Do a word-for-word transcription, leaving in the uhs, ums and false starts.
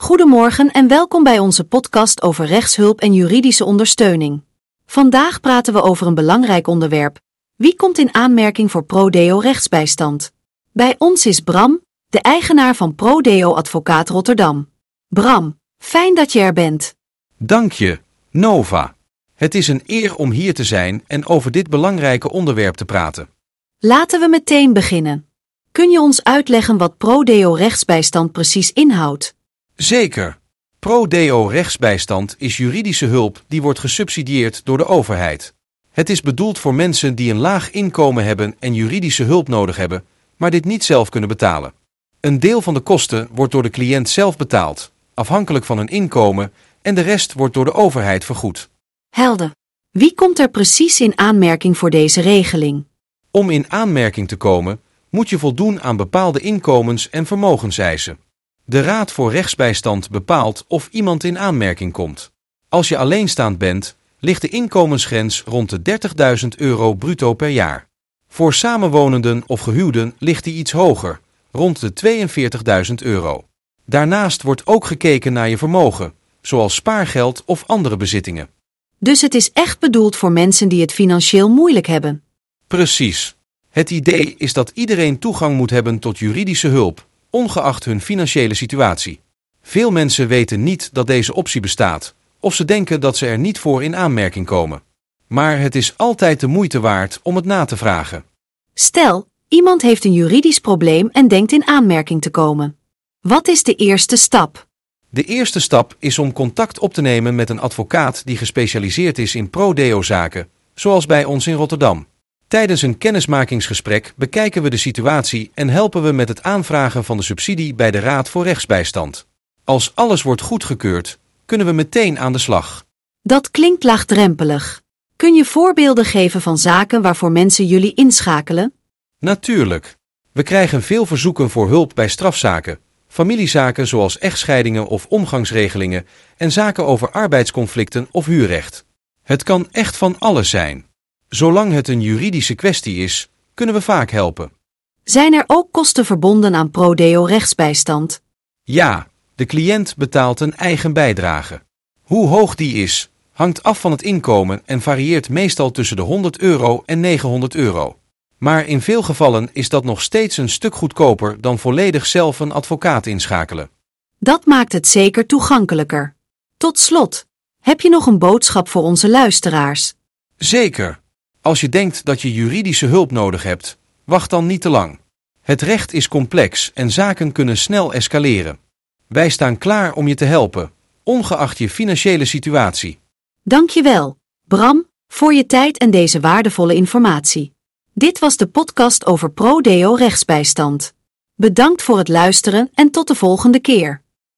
Goedemorgen en welkom bij onze podcast over rechtshulp en juridische ondersteuning. Vandaag praten we over een belangrijk onderwerp. Wie komt in aanmerking voor Prodeo rechtsbijstand? Bij ons is Bram, de eigenaar van Prodeo Advocaat Rotterdam. Bram, fijn dat je er bent. Dank je, Nova. Het is een eer om hier te zijn en over dit belangrijke onderwerp te praten. Laten we meteen beginnen. Kun je ons uitleggen wat Prodeo rechtsbijstand precies inhoudt? Zeker. Prodeo rechtsbijstand is juridische hulp die wordt gesubsidieerd door de overheid. Het is bedoeld voor mensen die een laag inkomen hebben en juridische hulp nodig hebben, maar dit niet zelf kunnen betalen. Een deel van de kosten wordt door de cliënt zelf betaald, afhankelijk van hun inkomen, en de rest wordt door de overheid vergoed. Helder. Wie komt er precies in aanmerking voor deze regeling? Om in aanmerking te komen, moet je voldoen aan bepaalde inkomens- en vermogenseisen. De Raad voor Rechtsbijstand bepaalt of iemand in aanmerking komt. Als je alleenstaand bent, ligt de inkomensgrens rond de dertigduizend euro bruto per jaar. Voor samenwonenden of gehuwden ligt die iets hoger, rond de tweeënveertigduizend euro. Daarnaast wordt ook gekeken naar je vermogen, zoals spaargeld of andere bezittingen. Dus het is echt bedoeld voor mensen die het financieel moeilijk hebben. Precies. Het idee is dat iedereen toegang moet hebben tot juridische hulp, ongeacht hun financiële situatie. Veel mensen weten niet dat deze optie bestaat, of ze denken dat ze er niet voor in aanmerking komen. Maar het is altijd de moeite waard om het na te vragen. Stel, iemand heeft een juridisch probleem en denkt in aanmerking te komen. Wat is de eerste stap? De eerste stap is om contact op te nemen met een advocaat die gespecialiseerd is in Prodeo-zaken, zoals bij ons in Rotterdam. Tijdens een kennismakingsgesprek bekijken we de situatie en helpen we met het aanvragen van de subsidie bij de Raad voor Rechtsbijstand. Als alles wordt goedgekeurd, kunnen we meteen aan de slag. Dat klinkt laagdrempelig. Kun je voorbeelden geven van zaken waarvoor mensen jullie inschakelen? Natuurlijk. We krijgen veel verzoeken voor hulp bij strafzaken, familiezaken zoals echtscheidingen of omgangsregelingen en zaken over arbeidsconflicten of huurrecht. Het kan echt van alles zijn. Zolang het een juridische kwestie is, kunnen we vaak helpen. Zijn er ook kosten verbonden aan Prodeo rechtsbijstand? Ja, de cliënt betaalt een eigen bijdrage. Hoe hoog die is, hangt af van het inkomen en varieert meestal tussen de honderd euro en negenhonderd euro. Maar in veel gevallen is dat nog steeds een stuk goedkoper dan volledig zelf een advocaat inschakelen. Dat maakt het zeker toegankelijker. Tot slot, heb je nog een boodschap voor onze luisteraars? Zeker. Als je denkt dat je juridische hulp nodig hebt, wacht dan niet te lang. Het recht is complex en zaken kunnen snel escaleren. Wij staan klaar om je te helpen, ongeacht je financiële situatie. Dankjewel, Bram, voor je tijd en deze waardevolle informatie. Dit was de podcast over Prodeo rechtsbijstand. Bedankt voor het luisteren en tot de volgende keer.